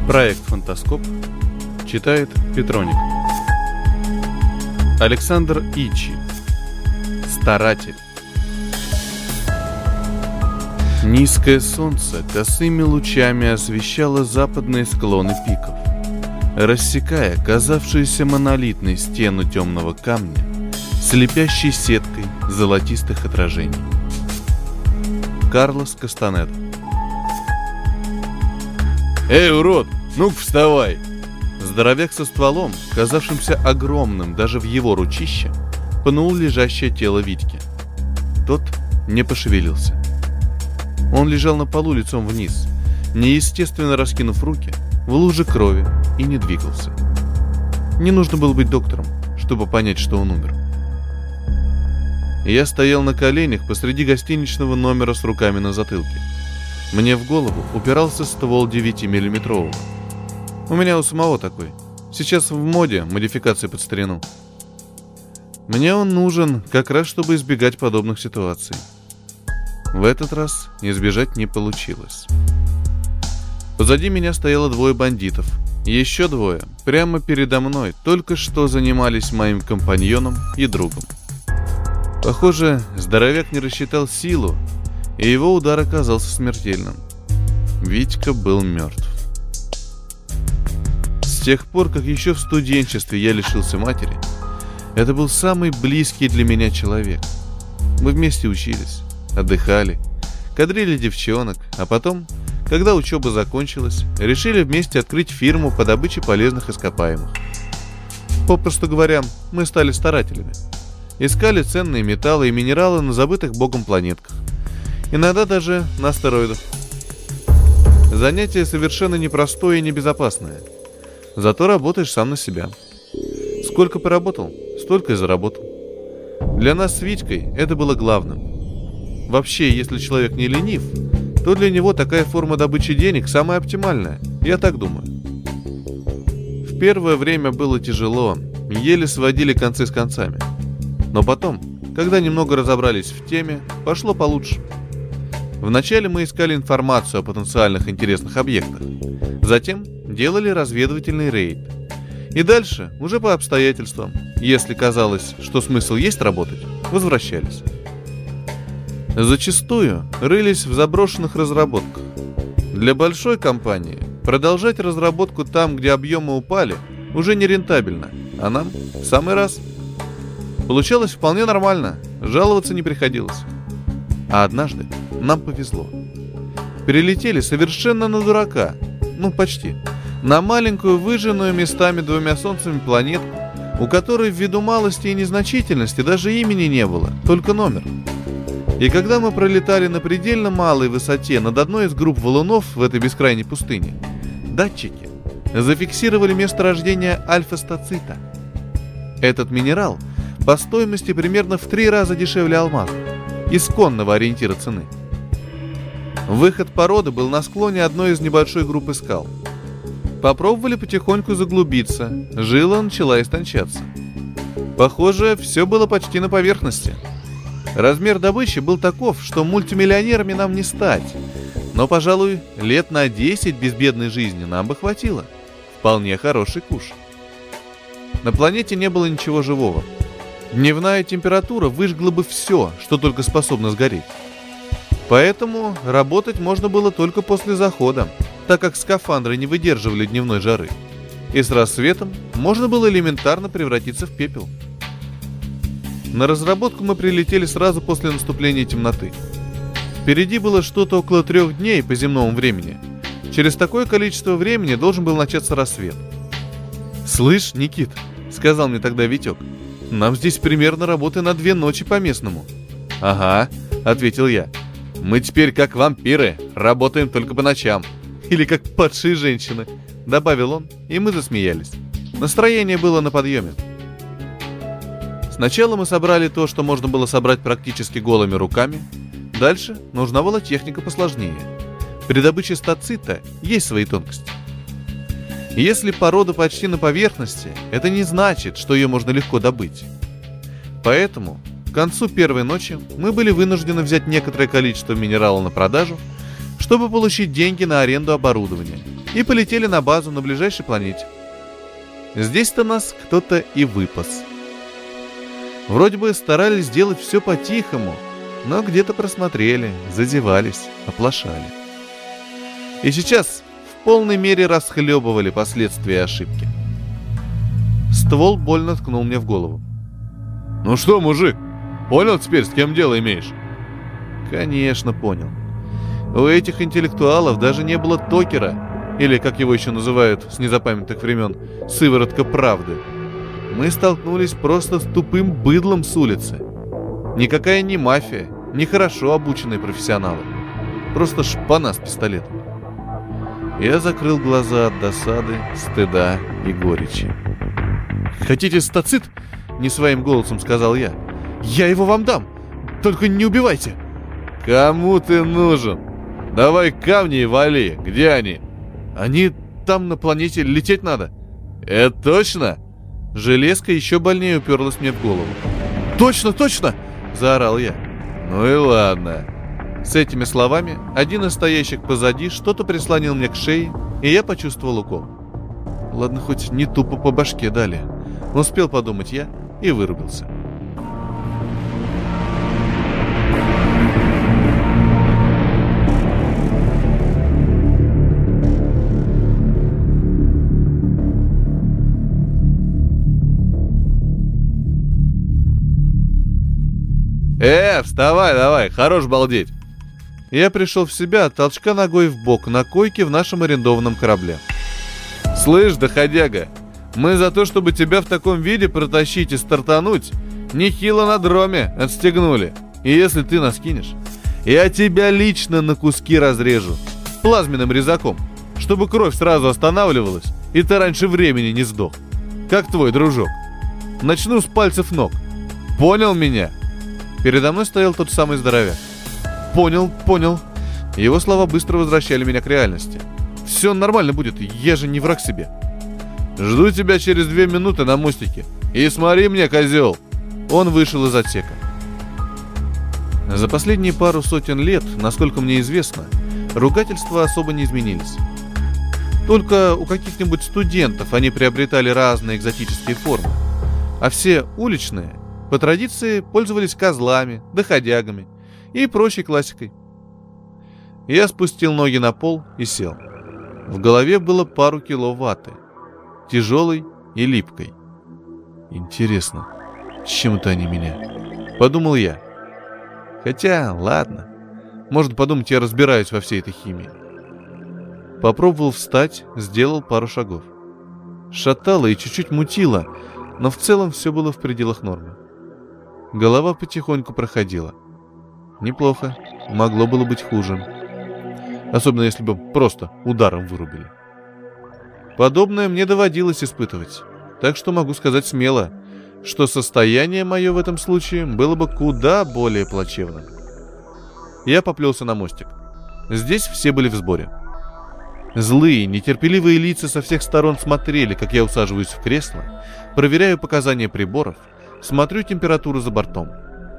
Проект «Фантаскоп» читает Петроник. Александр Ичи. Старатель. Низкое солнце косыми лучами освещало западные склоны пиков, рассекая казавшуюся монолитной стену темного камня слепящей сеткой золотистых отражений. Карлос Кастанеда. «Эй, урод, ну-ка вставай!» Здоровяк со стволом, казавшимся огромным даже в его ручище, пнул лежащее тело Витьки. Тот не пошевелился. Он лежал на полу лицом вниз, неестественно раскинув руки, в луже крови, и не двигался. Не нужно было быть доктором, чтобы понять, что он умер. Я стоял на коленях посреди гостиничного номера с руками на затылке. Мне в голову упирался ствол 9-миллиметрового. У меня у самого такой. Сейчас в моде модификации под старину. Мне он нужен как раз, чтобы избегать подобных ситуаций. В этот раз избежать не получилось. Позади меня стояло двое бандитов. Еще двое прямо передо мной только что занимались моим компаньоном и другом. Похоже, здоровяк не рассчитал силу, и его удар оказался смертельным. Витька был мертв. С тех пор, как еще в студенчестве я лишился матери, это был самый близкий для меня человек. Мы вместе учились, отдыхали, кадрили девчонок, а потом, когда учеба закончилась, решили вместе открыть фирму по добыче полезных ископаемых. Попросту говоря, мы стали старателями. Искали ценные металлы и минералы на забытых богом планетках. Иногда даже на астероидах. Занятие совершенно непростое и небезопасное. Зато работаешь сам на себя. Сколько поработал, столько и заработал. Для нас с Витькой это было главным. Вообще, если человек не ленив, то для него такая форма добычи денег самая оптимальная. Я так думаю. В первое время было тяжело, еле сводили концы с концами. Но потом, когда немного разобрались в теме, пошло получше. Вначале мы искали информацию о потенциальных интересных объектах. Затем делали разведывательный рейд. И дальше, уже по обстоятельствам, если казалось, что смысл есть работать, возвращались. Зачастую рылись в заброшенных разработках. Для большой компании продолжать разработку там, где объемы упали, уже не рентабельно, а нам в самый раз. Получалось вполне нормально, жаловаться не приходилось. А однажды нам повезло. Перелетели совершенно на дурака, ну почти, на маленькую выжженную местами двумя солнцами планетку, у которой ввиду малости и незначительности даже имени не было, только номер. И когда мы пролетали на предельно малой высоте над одной из групп валунов в этой бескрайней пустыне, датчики зафиксировали месторождение альфа-стацита. Этот минерал по стоимости примерно в 3 раза дешевле алмаза, исконного ориентира цены. Выход породы был на склоне одной из небольшой группы скал. Попробовали потихоньку заглубиться, жила начала истончаться. Похоже, все было почти на поверхности. Размер добычи был таков, что мультимиллионерами нам не стать, но, пожалуй, лет на 10 безбедной жизни нам бы хватило. Вполне хороший куш. На планете не было ничего живого. Дневная температура выжгла бы все, что только способно сгореть. Поэтому работать можно было только после захода, так как скафандры не выдерживали дневной жары. И с рассветом можно было элементарно превратиться в пепел. На разработку мы прилетели сразу после наступления темноты. Впереди было что-то около 3 дней по земному времени. Через такое количество времени должен был начаться рассвет. «Слышь, Никит», — сказал мне тогда Витек, — «нам здесь примерно работы на 2 ночи по местному». «Ага», — ответил я. «Мы теперь как вампиры, работаем только по ночам. Или как падшие женщины», — добавил он, и мы засмеялись. Настроение было на подъеме. Сначала мы собрали то, что можно было собрать практически голыми руками. Дальше нужна была техника посложнее. При добыче стацита есть свои тонкости. Если порода почти на поверхности, это не значит, что ее можно легко добыть. Поэтому к концу первой ночи мы были вынуждены взять некоторое количество минерала на продажу, чтобы получить деньги на аренду оборудования, и полетели на базу на ближайшей планете. Здесь-то нас кто-то и выпас. Вроде бы старались сделать все по-тихому, но где-то просмотрели, зазевались, оплошали. И сейчас в полной мере расхлебывали последствия ошибки. Ствол больно ткнул мне в голову. «Ну что, мужик, понял теперь, с кем дело имеешь?» Конечно, понял. У этих интеллектуалов даже не было токера, или, как его еще называют с незапамятных времен, сыворотка правды. Мы столкнулись просто с тупым быдлом с улицы. Никакая не мафия, не хорошо обученные профессионалы. Просто шпана с пистолетом. Я закрыл глаза от досады, стыда и горечи. «Хотите стацит?» — не своим голосом сказал я. «Я его вам дам, только не убивайте!» «Кому ты нужен? Давай камни и вали. Где они?» «Они там на планете, лететь надо». «Это точно?» Железка еще больнее уперлась мне в голову. «Точно, точно!» — заорал я. «Ну и ладно». С этими словами один из стоящих позади что-то прислонил мне к шее, и я почувствовал укол. Ладно, хоть не тупо по башке дали. Успел подумать я и вырубился. Вставай давай, хорош балдеть. Я пришел в себя от толчка ногой в бок на койке в нашем арендованном корабле. «Слышь, доходяга, мы за то, чтобы тебя в таком виде протащить и стартануть, нехило на дроме отстегнули. И если ты нас кинешь, я тебя лично на куски разрежу плазменным резаком, чтобы кровь сразу останавливалась, и ты раньше времени не сдох. Как твой дружок. Начну с пальцев ног. Понял меня?» Передо мной стоял тот самый здоровяк. «Понял, понял». Его слова быстро возвращали меня к реальности. «Все нормально будет, я же не враг себе». «Жду тебя через 2 минуты на мостике. И смотри мне, козел!» Он вышел из отсека. За последние пару сотен лет, насколько мне известно, ругательства особо не изменились. Только у каких-нибудь студентов они приобретали разные экзотические формы. А все уличные, по традиции, пользовались козлами, доходягами и прочей классикой. Я спустил ноги на пол и сел. В голове было пару кило ваты, тяжелой и липкой. «Интересно, с чем это они меня?» — подумал я. Хотя, ладно, можно подумать, я разбираюсь во всей этой химии. Попробовал встать, сделал пару шагов. Шатало и чуть-чуть мутило, но в целом все было в пределах нормы. Голова потихоньку проходила. Неплохо, могло было быть хуже. Особенно если бы просто ударом вырубили. Подобное мне доводилось испытывать, так что могу сказать смело, что состояние мое в этом случае было бы куда более плачевным. Я поплелся на мостик. Здесь все были в сборе. Злые, нетерпеливые лица со всех сторон смотрели, как я усаживаюсь в кресло, проверяю показания приборов, смотрю температуру за бортом.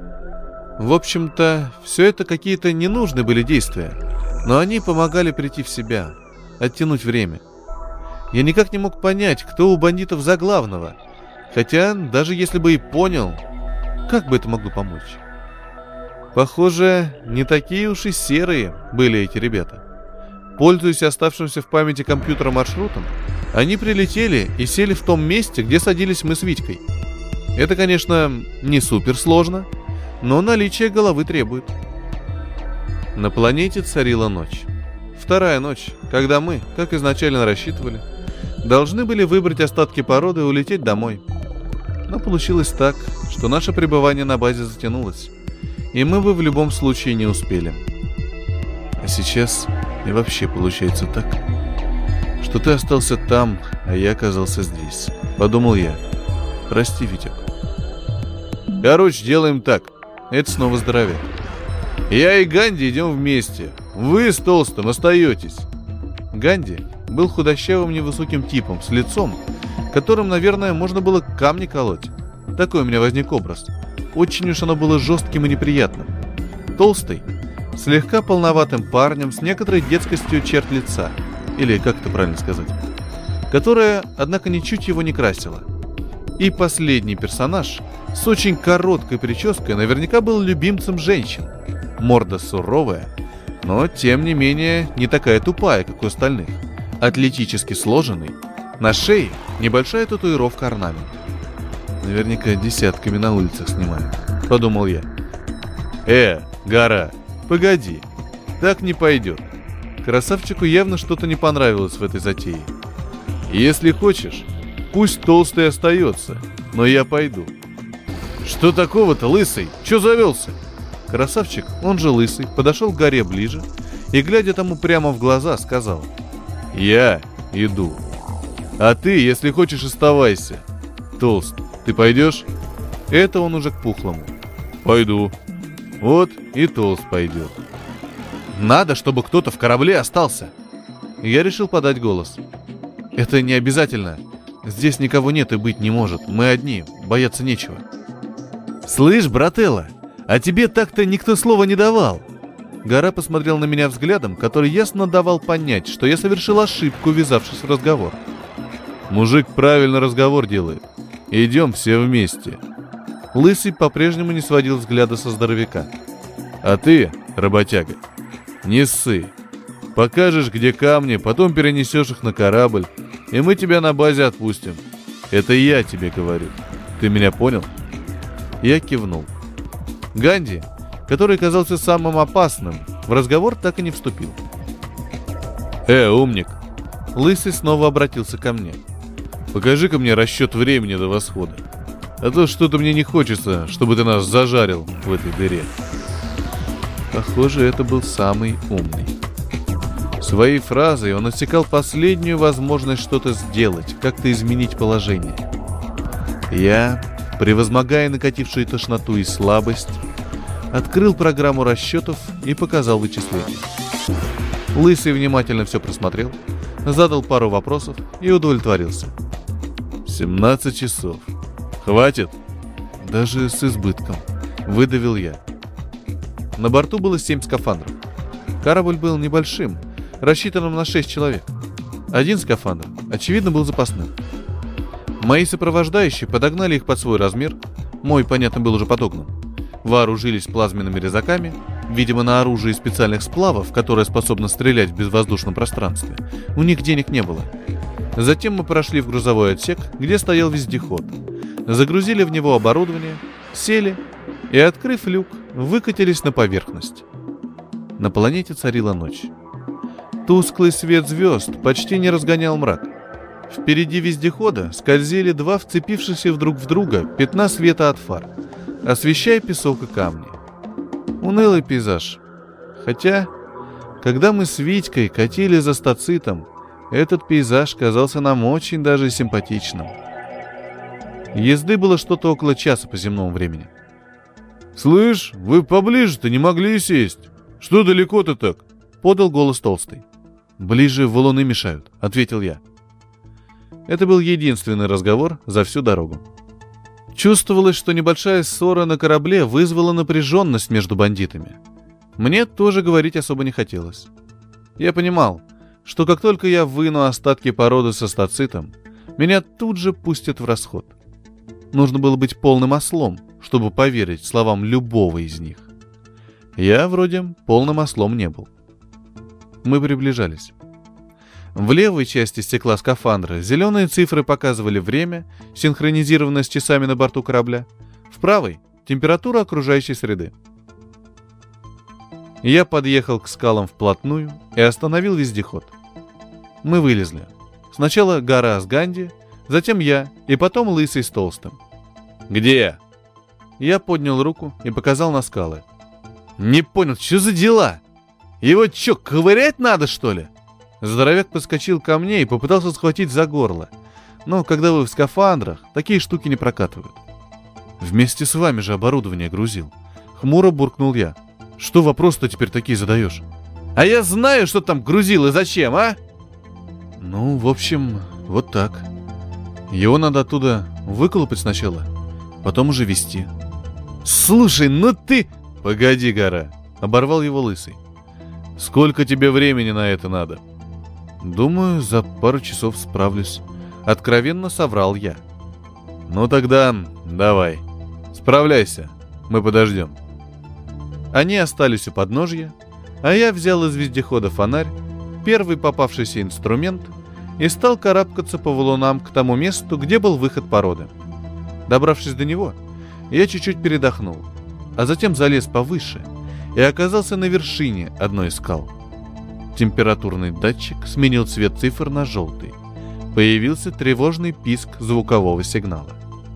В общем-то, все это какие-то ненужные были действия, но они помогали прийти в себя, оттянуть время. Я никак не мог понять, кто у бандитов за главного, хотя даже если бы и понял, как бы это могло помочь? Похоже, не такие уж и серые были эти ребята. Пользуясь оставшимся в памяти компьютера маршрутом, они прилетели и сели в том месте, где садились мы с Витькой. Это, конечно, не суперсложно, но наличие головы требует. На планете царила ночь. Вторая ночь, когда мы, как изначально рассчитывали, должны были выбрать остатки породы и улететь домой. Но получилось так, что наше пребывание на базе затянулось, и мы бы в любом случае не успели. А сейчас и вообще получается так, что ты остался там, а я оказался здесь. Подумал я. Прости, Витек. Короче, делаем так. Это снова здоровяк. Я и Ганди идем вместе. Вы с Толстым остаетесь. Ганди был худощавым невысоким типом с лицом, которым, наверное, можно было камни колоть. Такой у меня возник образ. Очень уж оно было жестким и неприятным. Толстый слегка полноватым парнем с некоторой детскостью черт лица, или как это правильно сказать, которая, однако, ничуть его не красила. И последний персонаж с очень короткой прической наверняка был любимцем женщин. Морда суровая, но, тем не менее, не такая тупая, как у остальных. Атлетически сложенный, на шее небольшая татуировка-орнамент. Наверняка десятками на улицах снимают, подумал я. Гора, погоди, так не пойдет. Красавчику явно что-то не понравилось в этой затее. Если хочешь, пусть толстый остается, но я пойду. Что такого-то, лысый? Че завелся? Красавчик, он же лысый, подошел к горе ближе и, глядя тому прямо в глаза, сказал: «Я иду. А ты, если хочешь, оставайся. Толст, ты пойдешь?» Это он уже к пухлому. «Пойду». Вот и Толст пойдет. «Надо, чтобы кто-то в корабле остался». Я решил подать голос. «Это не обязательно. Здесь никого нет и быть не может. Мы одни, бояться нечего». «Слышь, брателло, а тебе так-то никто слова не давал». Гора посмотрел на меня взглядом, который ясно давал понять, что я совершил ошибку, ввязавшись в разговор. «Мужик правильно разговор делает. Идем все вместе». Лысый по-прежнему не сводил взгляда со здоровяка. «А ты, работяга, не ссы. Покажешь, где камни, потом перенесешь их на корабль, и мы тебя на базе отпустим. Это я тебе говорю. Ты меня понял?» Я кивнул. Ганди, который казался самым опасным, в разговор так и не вступил. Умник!» Лысый снова обратился ко мне. «Покажи-ка мне расчет времени до восхода. А то что-то мне не хочется, чтобы ты нас зажарил в этой дыре». Похоже, это был самый умный. Своей фразой он отсекал последнюю возможность что-то сделать, как-то изменить положение. Я, превозмогая накатившую тошноту и слабость, открыл программу расчетов и показал вычисления. Лысый внимательно все просмотрел, задал пару вопросов и удовлетворился. 17 часов. Хватит? Даже с избытком, выдавил я. На борту было 7 скафандров. Корабль был небольшим, рассчитанным на 6 человек. Один скафандр, очевидно, был запасным. Мои сопровождающие подогнали их под свой размер. Мой, понятно, был уже подогнан. Вооружились плазменными резаками, видимо, на оружие специальных сплавов, которое способно стрелять в безвоздушном пространстве. У них денег не было. Затем мы прошли в грузовой отсек, где стоял вездеход. Загрузили в него оборудование, сели и, открыв люк, выкатились на поверхность. На планете царила ночь. Тусклый свет звезд почти не разгонял мрак. Впереди вездехода скользили два вцепившихся друг в друга пятна света от фар, освещая песок и камни. Унылый пейзаж. Хотя, когда мы с Витькой катили за стацитом, этот пейзаж казался нам очень даже симпатичным. Езды было что-то около часа по земному времени. «Слышь, вы поближе-то не могли сесть? Что далеко-то так?» — подал голос Толстый. «Ближе валуны мешают», — ответил я. Это был единственный разговор за всю дорогу. Чувствовалось, что небольшая ссора на корабле вызвала напряженность между бандитами. Мне тоже говорить особо не хотелось. Я понимал, что как только я выну остатки породы со стацитом, меня тут же пустят в расход. Нужно было быть полным ослом, чтобы поверить словам любого из них. Я, вроде, полным ослом не был. Мы приближались. В левой части стекла скафандра зеленые цифры показывали время, синхронизированное с часами на борту корабля. В правой — температура окружающей среды. Я подъехал к скалам вплотную и остановил вездеход. Мы вылезли. Сначала Гора с Ганди, затем я, и потом Лысый с Толстым. «Где?» Я поднял руку и показал на скалы. «Не понял, что за дела? Его что, ковырять надо, что ли?» Здоровяк подскочил ко мне и попытался схватить за горло. Но когда вы в скафандрах, такие штуки не прокатывают. «Вместе с вами же оборудование грузил». Хмуро буркнул я. «Что вопрос-то теперь такие задаешь?» «А я знаю, что там грузил и зачем, а?» «Ну, в общем, вот так. Его надо оттуда выколупать сначала, потом уже везти». «Слушай, ну ты...» «Погоди, Гора, — оборвал его Лысый. «Сколько тебе времени на это надо?» «Думаю, за пару часов справлюсь», — откровенно соврал я. «Ну тогда давай, справляйся, мы подождем». Они остались у подножья, а я взял из вездехода фонарь, первый попавшийся инструмент, и стал карабкаться по валунам к тому месту, где был выход породы. Добравшись до него, я чуть-чуть передохнул, а затем залез повыше и оказался на вершине одной из скал. Температурный датчик сменил цвет цифр на желтый. Появился тревожный писк звукового сигнала.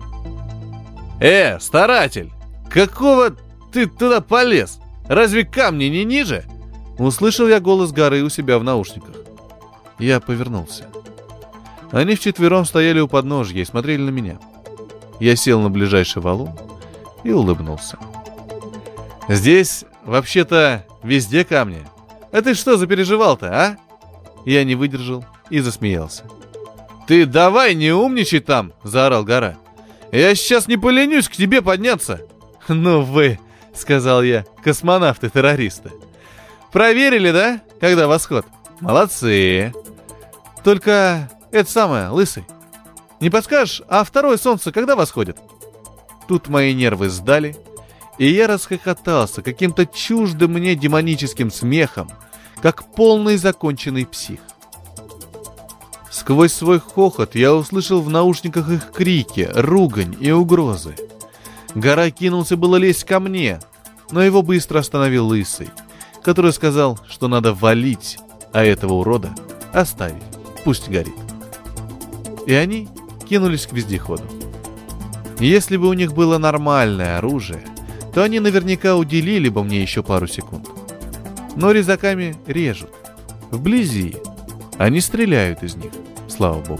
«Старатель! Какого ты туда полез? Разве камни не ниже?» Услышал я голос горы у себя в наушниках. Я повернулся. Они вчетвером стояли у подножья и смотрели на меня. Я сел на ближайший валун и улыбнулся. «Здесь, вообще-то, везде камни. А ты что запереживал-то, а?» Я не выдержал и засмеялся. «Ты давай не умничай там!» — заорал гора. «Я сейчас не поленюсь к тебе подняться!» «Ну вы!» — сказал я. «Космонавты-террористы! Проверили, да, когда восход? Молодцы! Только это самое, Лысый, не подскажешь, а второе солнце когда восходит?» Тут мои нервы сдали, и я расхохотался каким-то чуждым мне демоническим смехом, как полный законченный псих. Сквозь свой хохот я услышал в наушниках их крики, ругань и угрозы. Гора кинулся было лезть ко мне, но его быстро остановил Лысый, который сказал, что надо валить, а этого урода оставить, пусть горит. И они кинулись к вездеходу. Если бы у них было нормальное оружие, то они наверняка уделили бы мне еще пару секунд. Но резаками режут. Вблизи. Они стреляют из них, слава богу.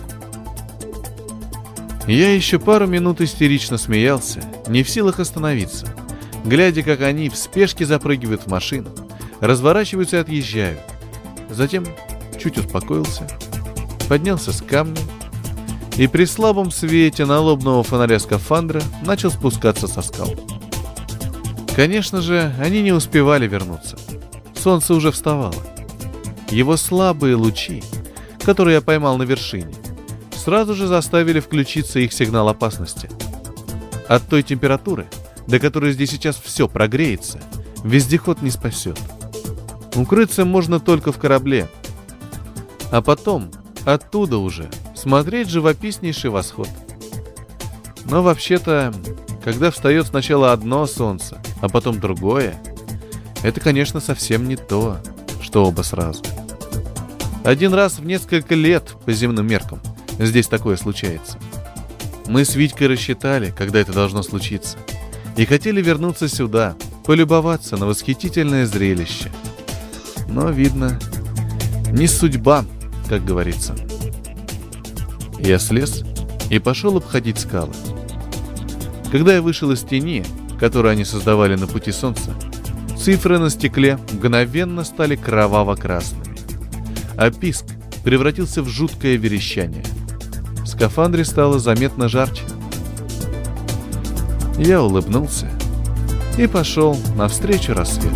Я еще пару минут истерично смеялся, не в силах остановиться, глядя, как они в спешке запрыгивают в машину, разворачиваются и отъезжают. Затем чуть успокоился, поднялся с камня и при слабом свете налобного фонаря скафандра начал спускаться со скал. Конечно же, они не успевали вернуться. Солнце уже вставало. Его слабые лучи, которые я поймал на вершине, сразу же заставили включиться их сигнал опасности. От той температуры, до которой здесь сейчас все прогреется, вездеход не спасет. Укрыться можно только в корабле. А потом, оттуда уже, смотреть живописнейший восход. Но вообще-то, когда встает сначала одно солнце, а потом другое, это, конечно, совсем не то, что оба сразу. Один раз в несколько лет по земным меркам здесь такое случается. Мы с Витькой рассчитали, когда это должно случиться, и хотели вернуться сюда, полюбоваться на восхитительное зрелище. Но, видно, не судьба, как говорится. Я слез и пошел обходить скалы. Когда я вышел из тени, которую они создавали на пути солнца, цифры на стекле мгновенно стали кроваво-красными, а писк превратился в жуткое верещание. В скафандре стало заметно жарче. Я улыбнулся и пошел навстречу рассвету.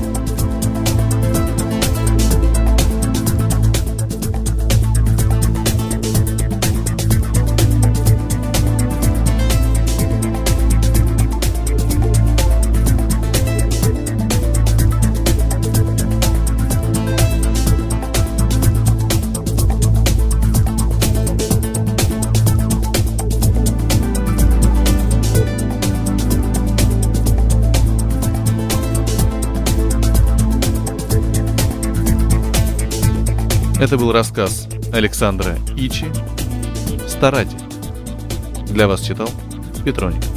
Это был рассказ Александра Ичи «Старатель». Для вас читал Петроник.